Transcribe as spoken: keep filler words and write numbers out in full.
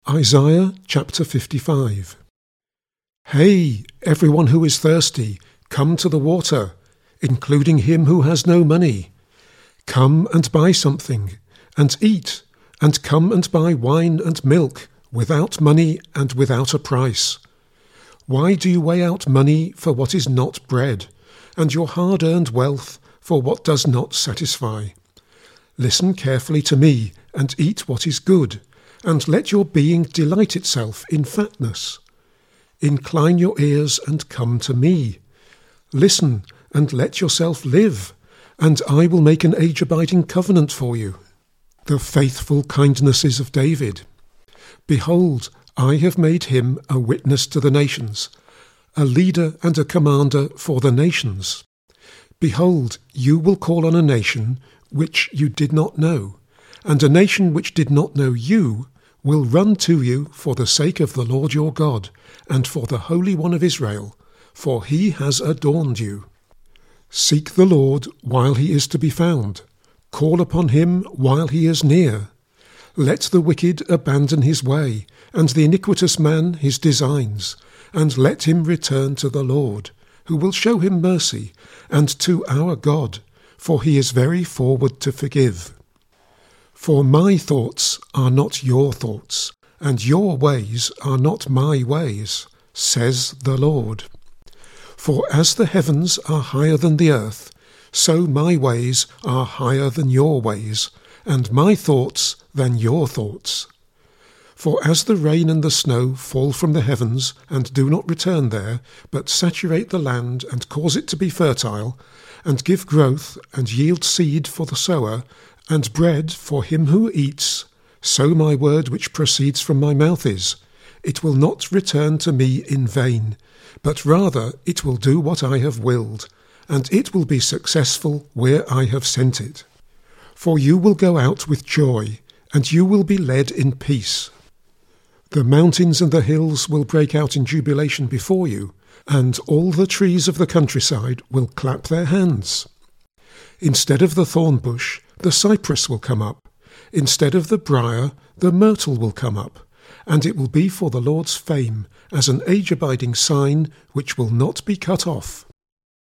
Isaiah chapter fifty-five. Hey, everyone who is thirsty, come to the water, including him who has no money. Come and buy something, and eat, and come and buy wine and milk, without money and without a price. Why do you weigh out money for what is not bread, and your hard-earned wealth for what does not satisfy? Listen carefully to me, and eat what is good, and let your being delight itself in fatness. Incline your ears and come to me. Listen and let yourself live, and I will make an age-abiding covenant for you. The faithful kindnesses of David. Behold, I have made him a witness to the nations, a leader and a commander for the nations. Behold, you will call on a nation which you did not know, and a nation which did not know you will run to you for the sake of the Lord your God, and for the Holy One of Israel, for he has adorned you. Seek the Lord while he is to be found. Call upon him while he is near. Let the wicked abandon his way, and the iniquitous man his designs, and let him return to the Lord, who will show him mercy, and to our God, for he is very forward to forgive. For my thoughts are not your thoughts, and your ways are not my ways, says the Lord. For as the heavens are higher than the earth, so my ways are higher than your ways, and my thoughts than your thoughts. For as the rain and the snow fall from the heavens, and do not return there, but saturate the land, and cause it to be fertile, and give growth, and yield seed for the sower, and bread for him who eats, so my word which proceeds from my mouth is, it will not return to me in vain, but rather it will do what I have willed, and it will be successful where I have sent it. For you will go out with joy, and you will be led in peace. The mountains and the hills will break out in jubilation before you, and all the trees of the countryside will clap their hands. Instead of the thorn bush, the cypress will come up. Instead of the briar, the myrtle will come up, and it will be for the Lord's fame, as an age-abiding sign which will not be cut off.